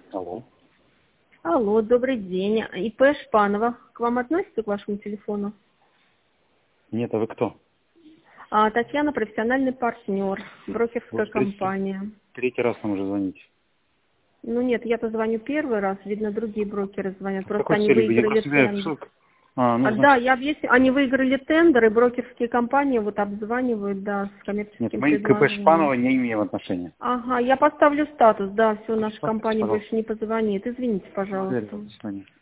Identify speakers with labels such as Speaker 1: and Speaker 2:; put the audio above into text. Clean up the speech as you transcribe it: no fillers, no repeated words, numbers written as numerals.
Speaker 1: Алло.
Speaker 2: Алло, добрый день. ИП Шпанова. К вам относится, к вашему телефону?
Speaker 1: Нет, а вы кто?
Speaker 2: Татьяна, профессиональный партнер, брокерская
Speaker 1: Вы
Speaker 2: компания.
Speaker 1: третий раз нам уже звоните.
Speaker 2: Ну нет, я-то звоню первый раз, видно, другие брокеры звонят.
Speaker 1: С
Speaker 2: Просто
Speaker 1: какой
Speaker 2: они
Speaker 1: целью? Я
Speaker 2: выиграли
Speaker 1: просто знаю
Speaker 2: тендер.
Speaker 1: ссылку. Ну,
Speaker 2: Да,
Speaker 1: значит,
Speaker 2: я объясню. Они выиграли тендер, и брокерские компании вот обзванивают, да, с
Speaker 1: нет,
Speaker 2: коммерческим
Speaker 1: мы к КП
Speaker 2: предложением.
Speaker 1: Шпанова не имеем отношения.
Speaker 2: Ага, я поставлю статус, да, все, наша
Speaker 1: Поставьте,
Speaker 2: компания больше
Speaker 1: пожалуйста.
Speaker 2: не позвонит. Извините,
Speaker 1: Благодарю.
Speaker 2: пожалуйста.
Speaker 1: До свидания.